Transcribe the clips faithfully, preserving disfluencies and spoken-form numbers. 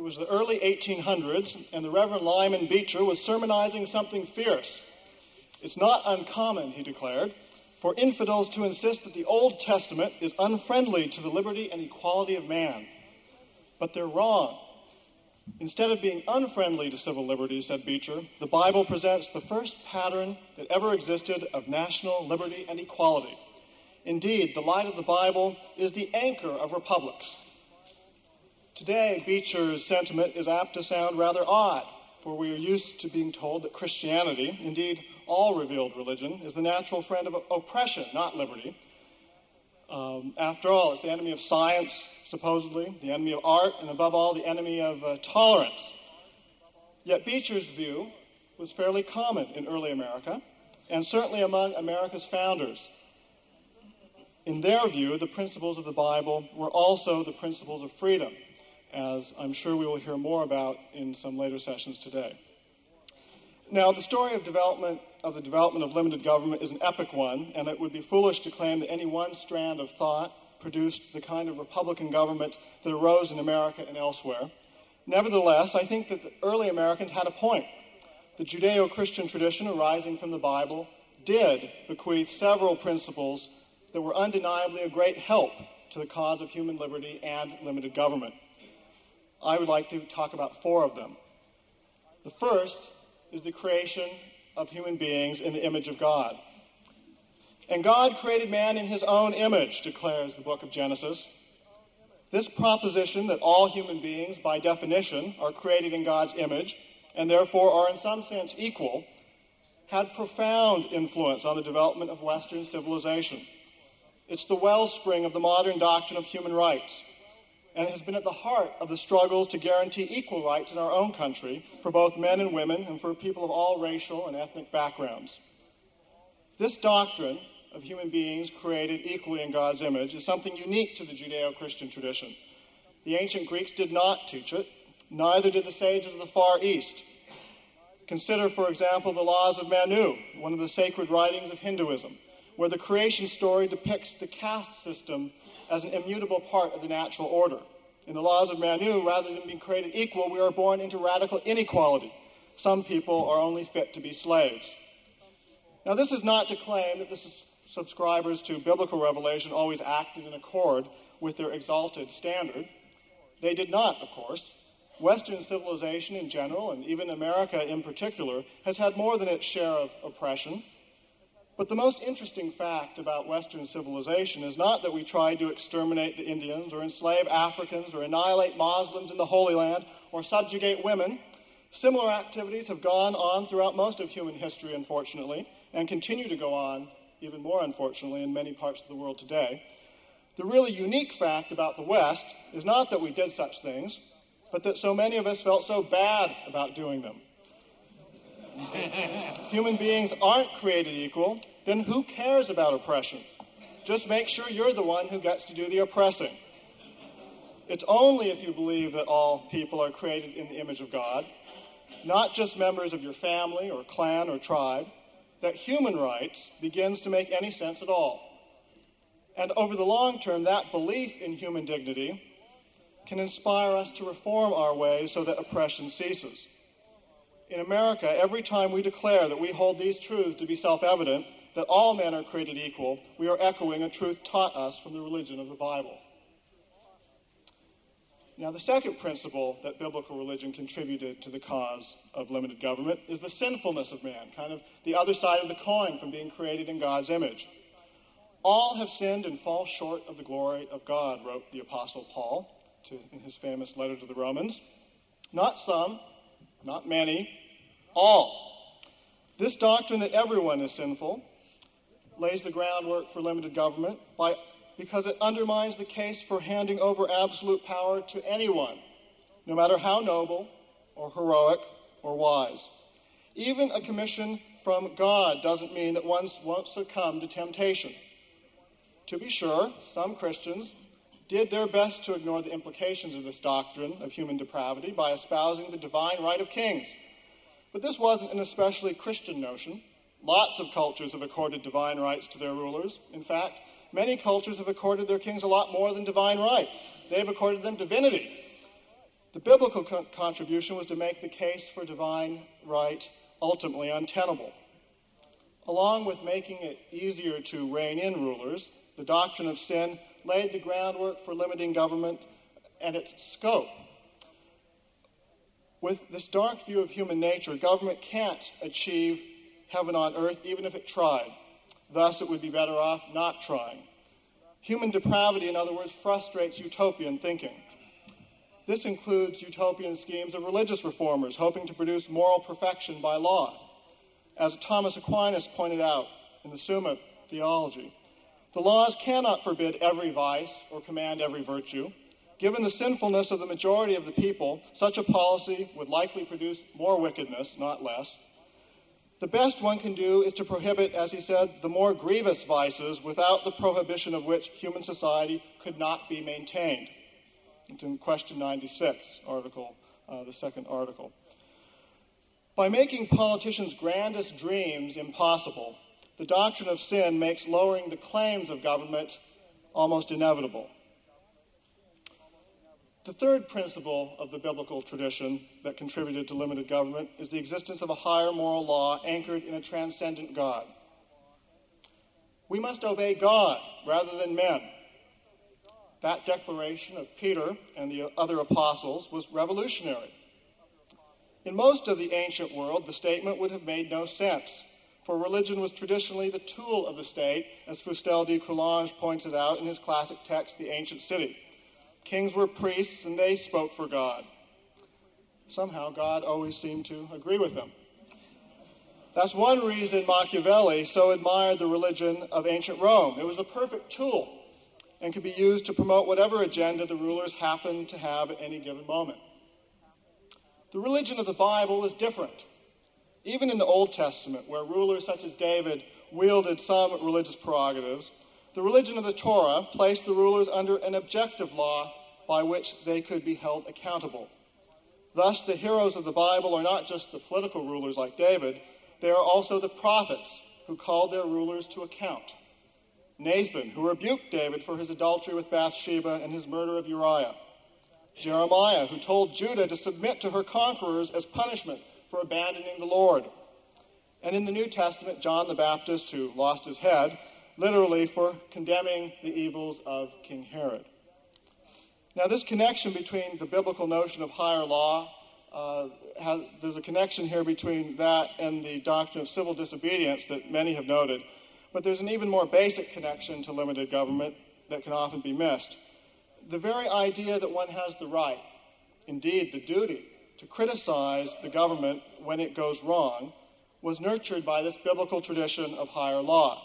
was the early eighteen hundreds, and the Reverend Lyman Beecher was sermonizing something fierce. It's not uncommon, he declared, for infidels to insist that the Old Testament is unfriendly to the liberty and equality of man. But they're wrong. Instead of being unfriendly to civil liberties, said Beecher, the Bible presents the first pattern that ever existed of national liberty and equality. Indeed, the light of the Bible is the anchor of republics. Today, Beecher's sentiment is apt to sound rather odd, for we are used to being told that Christianity, indeed all revealed religion, is the natural friend of oppression, not liberty. Um, after all, it's the enemy of science, supposedly, the enemy of art, and above all, the enemy of uh, tolerance. Yet Beecher's view was fairly common in early America, and certainly among America's founders. In their view, the principles of the Bible were also the principles of freedom, as I'm sure we will hear more about in some later sessions today. Now, the story of development of the development of limited government is an epic one, and it would be foolish to claim that any one strand of thought produced the kind of Republican government that arose in America and elsewhere. Nevertheless, I think that the early Americans had a point. The Judeo-Christian tradition arising from the Bible did bequeath several principles that were undeniably a great help to the cause of human liberty and limited government. I would like to talk about four of them. The first is the creation of human beings in the image of God. And God created man in his own image, declares the book of Genesis. This proposition that all human beings, by definition, are created in God's image, and therefore are in some sense equal, had profound influence on the development of Western civilization. It's the wellspring of the modern doctrine of human rights, and it has been at the heart of the struggles to guarantee equal rights in our own country for both men and women and for people of all racial and ethnic backgrounds. This doctrine of human beings created equally in God's image is something unique to the Judeo-Christian tradition. The ancient Greeks did not teach it, neither did the sages of the Far East. Consider, for example, the Laws of Manu, one of the sacred writings of Hinduism, where the creation story depicts the caste system as an immutable part of the natural order. In the Laws of Manu, rather than being created equal, we are born into radical inequality. Some people are only fit to be slaves. Now, this is not to claim that the subscribers to biblical revelation always acted in accord with their exalted standard. They did not, of course. Western civilization in general, and even America in particular, has had more than its share of oppression. But the most interesting fact about Western civilization is not that we tried to exterminate the Indians or enslave Africans or annihilate Muslims in the Holy Land or subjugate women. Similar activities have gone on throughout most of human history, unfortunately, and continue to go on, even more unfortunately, in many parts of the world today. The really unique fact about the West is not that we did such things, but that so many of us felt so bad about doing them. Human beings aren't created equal, then who cares about oppression? Just make sure you're the one who gets to do the oppressing. It's only if you believe that all people are created in the image of God, not just members of your family or clan or tribe, that human rights begins to make any sense at all. And over the long term, that belief in human dignity can inspire us to reform our ways so that oppression ceases. In America, every time we declare that we hold these truths to be self-evident, that all men are created equal, we are echoing a truth taught us from the religion of the Bible. Now, the second principle that biblical religion contributed to the cause of limited government is the sinfulness of man, kind of the other side of the coin from being created in God's image. All have sinned and fall short of the glory of God, wrote the Apostle Paul to, in his famous letter to the Romans. Not some, not many, all. This doctrine that everyone is sinful lays the groundwork for limited government by, because it undermines the case for handing over absolute power to anyone, no matter how noble or heroic or wise. Even a commission from God doesn't mean that one won't succumb to temptation. To be sure, some Christians did their best to ignore the implications of this doctrine of human depravity by espousing the divine right of kings. But this wasn't an especially Christian notion. Lots of cultures have accorded divine rights to their rulers. In fact, many cultures have accorded their kings a lot more than divine right. They've accorded them divinity. The biblical co- contribution was to make the case for divine right ultimately untenable. Along with making it easier to rein in rulers, the doctrine of sin laid the groundwork for limiting government and its scope. With this dark view of human nature, government can't achieve heaven on earth even if it tried. Thus, it would be better off not trying. Human depravity, in other words, frustrates utopian thinking. This includes utopian schemes of religious reformers hoping to produce moral perfection by law. As Thomas Aquinas pointed out in the Summa Theology, the laws cannot forbid every vice or command every virtue. Given the sinfulness of the majority of the people, such a policy would likely produce more wickedness, not less. The best one can do is to prohibit, as he said, the more grievous vices without the prohibition of which human society could not be maintained. It's in question ninety-six, article, uh, the second article. By making politicians' grandest dreams impossible, the doctrine of sin makes lowering the claims of government almost inevitable. The third principle of the biblical tradition that contributed to limited government is the existence of a higher moral law anchored in a transcendent God. We must obey God rather than men. That declaration of Peter and the other apostles was revolutionary. In most of the ancient world, the statement would have made no sense, for religion was traditionally the tool of the state, as Fustel de Coulanges pointed out in his classic text, The Ancient City. Kings were priests, and they spoke for God. Somehow, God always seemed to agree with them. That's one reason Machiavelli so admired the religion of ancient Rome. It was a perfect tool and could be used to promote whatever agenda the rulers happened to have at any given moment. The religion of the Bible was different. Even in the Old Testament, where rulers such as David wielded some religious prerogatives, the religion of the Torah placed the rulers under an objective law by which they could be held accountable. Thus, the heroes of the Bible are not just the political rulers like David, they are also the prophets who called their rulers to account. Nathan, who rebuked David for his adultery with Bathsheba and his murder of Uriah. Jeremiah, who told Judah to submit to her conquerors as punishment for abandoning the Lord. And in the New Testament, John the Baptist, who lost his head, literally for condemning the evils of King Herod. Now, this connection between the biblical notion of higher law, uh, has, there's a connection here between that and the doctrine of civil disobedience that many have noted. But there's an even more basic connection to limited government that can often be missed. The very idea that one has the right, indeed the duty, to criticize the government when it goes wrong was nurtured by this biblical tradition of higher law.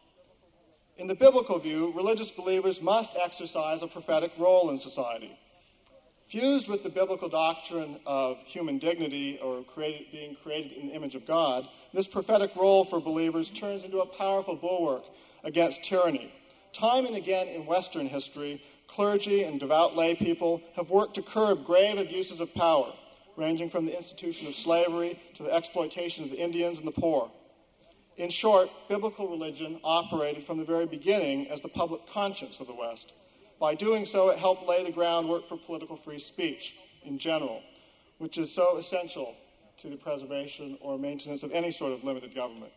In the biblical view, religious believers must exercise a prophetic role in society. Fused with the biblical doctrine of human dignity or created, being created in the image of God, this prophetic role for believers turns into a powerful bulwark against tyranny. Time and again in Western history, clergy and devout lay people have worked to curb grave abuses of power, ranging from the institution of slavery to the exploitation of the Indians and the poor. In short, biblical religion operated from the very beginning as the public conscience of the West. By doing so, it helped lay the groundwork for political free speech in general, which is so essential to the preservation or maintenance of any sort of limited government.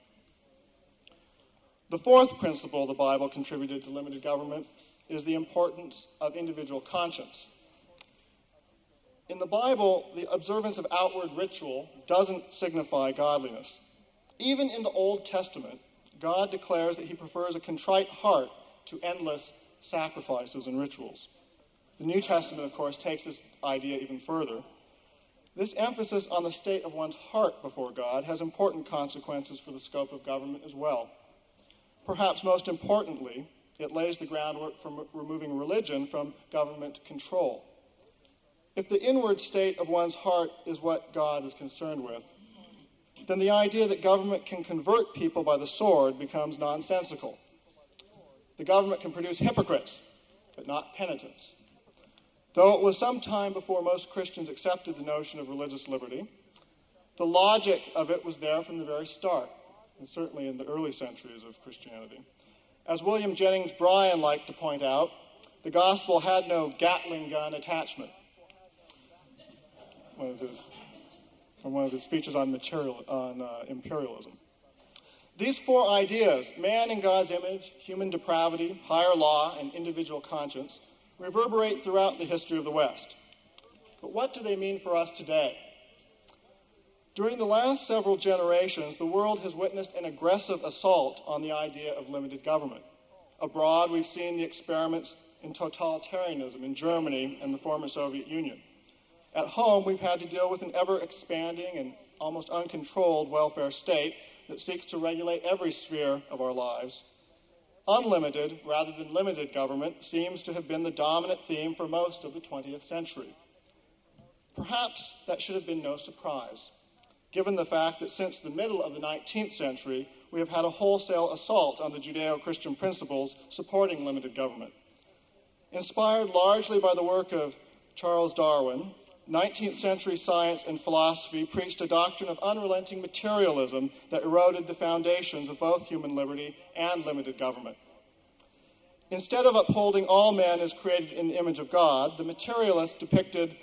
The fourth principle the Bible contributed to limited government is the importance of individual conscience. In the Bible, the observance of outward ritual doesn't signify godliness. Even in the Old Testament, God declares that he prefers a contrite heart to endless sacrifices and rituals. The New Testament, of course, takes this idea even further. This emphasis on the state of one's heart before God has important consequences for the scope of government as well. Perhaps most importantly, it lays the groundwork for removing religion from government control. If the inward state of one's heart is what God is concerned with, then the idea that government can convert people by the sword becomes nonsensical. The government can produce hypocrites, but not penitents. Though it was some time before most Christians accepted the notion of religious liberty, the logic of it was there from the very start, and certainly in the early centuries of Christianity. As William Jennings Bryan liked to point out, the gospel had no Gatling gun attachment. one of his, from one of his speeches on material, on uh, imperialism. These four ideas, man in God's image, human depravity, higher law, and individual conscience, reverberate throughout the history of the West. But what do they mean for us today? During the last several generations, the world has witnessed an aggressive assault on the idea of limited government. Abroad, we've seen the experiments in totalitarianism in Germany and the former Soviet Union. At home, we've had to deal with an ever-expanding and almost uncontrolled welfare state that seeks to regulate every sphere of our lives. Unlimited, rather than limited government, seems to have been the dominant theme for most of the twentieth century. Perhaps that should have been no surprise, given the fact that since the middle of the nineteenth century, we have had a wholesale assault on the Judeo-Christian principles supporting limited government. Inspired largely by the work of Charles Darwin, nineteenth century science and philosophy preached a doctrine of unrelenting materialism that eroded the foundations of both human liberty and limited government. Instead of upholding all men as created in the image of God, the materialists depicted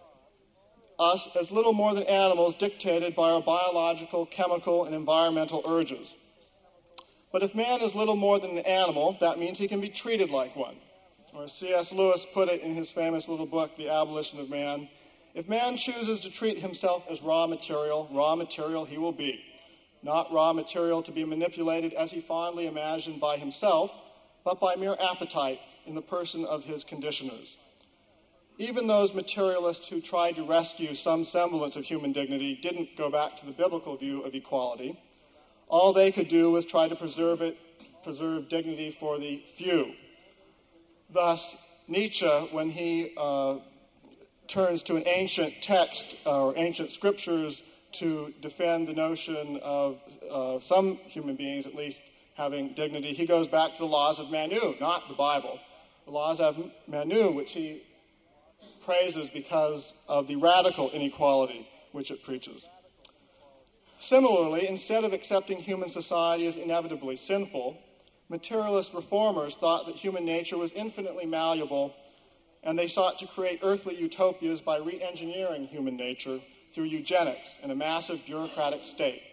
us as little more than animals dictated by our biological, chemical, and environmental urges. But if man is little more than an animal, that means he can be treated like one. Or as C S Lewis put it in his famous little book, The Abolition of Man, if man chooses to treat himself as raw material, raw material he will be. Not raw material to be manipulated as he fondly imagined by himself, but by mere appetite in the person of his conditioners. Even those materialists who tried to rescue some semblance of human dignity didn't go back to the biblical view of equality. All they could do was try to preserve it, preserve dignity for the few. Thus, Nietzsche, when he uh, turns to an ancient text uh, or ancient scriptures to defend the notion of uh, some human beings, at least, having dignity, he goes back to the laws of Manu, not the Bible. The laws of Manu, which he praises because of the radical inequality which it preaches. Similarly, instead of accepting human society as inevitably sinful, materialist reformers thought that human nature was infinitely malleable, and they sought to create earthly utopias by re-engineering human nature through eugenics and a massive bureaucratic state.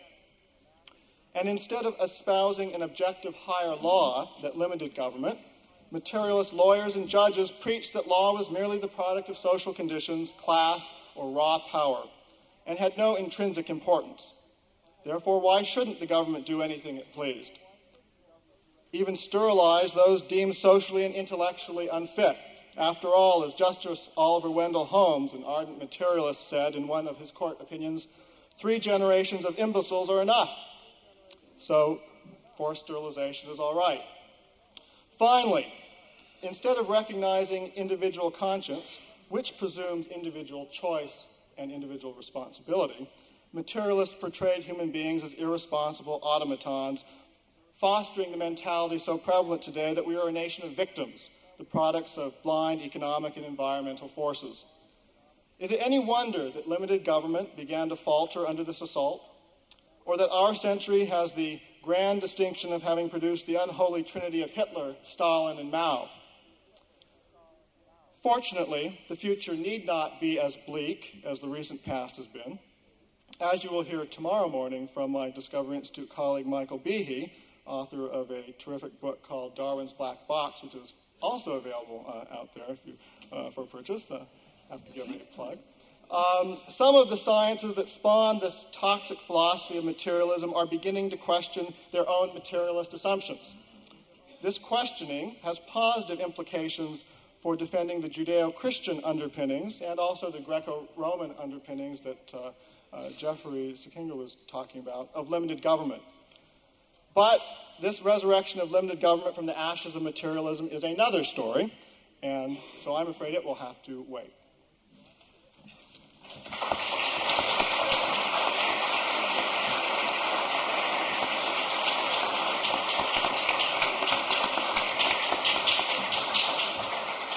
And instead of espousing an objective higher law that limited government, materialist lawyers and judges preached that law was merely the product of social conditions, class, or raw power, and had no intrinsic importance. Therefore, why shouldn't the government do anything it pleased? Even sterilize those deemed socially and intellectually unfit. After all, as Justice Oliver Wendell Holmes, an ardent materialist, said in one of his court opinions, three generations of imbeciles are enough. So, forced sterilization is all right. Finally, instead of recognizing individual conscience, which presumes individual choice and individual responsibility, materialists portrayed human beings as irresponsible automatons, fostering the mentality so prevalent today that we are a nation of victims, the products of blind economic and environmental forces. Is it any wonder that limited government began to falter under this assault? Or that our century has the grand distinction of having produced the unholy trinity of Hitler, Stalin, and Mao? Fortunately, the future need not be as bleak as the recent past has been. As you will hear tomorrow morning from my Discovery Institute colleague Michael Behe, author of a terrific book called Darwin's Black Box, which is also available uh, out there if you, uh, for purchase. Uh, have to give me a plug. Um, some of the sciences that spawn this toxic philosophy of materialism are beginning to question their own materialist assumptions. This questioning has positive implications for defending the Judeo-Christian underpinnings and also the Greco-Roman underpinnings that uh, uh, Jeffrey Sekinger was talking about of limited government. But this resurrection of limited government from the ashes of materialism is another story, and so I'm afraid it will have to wait.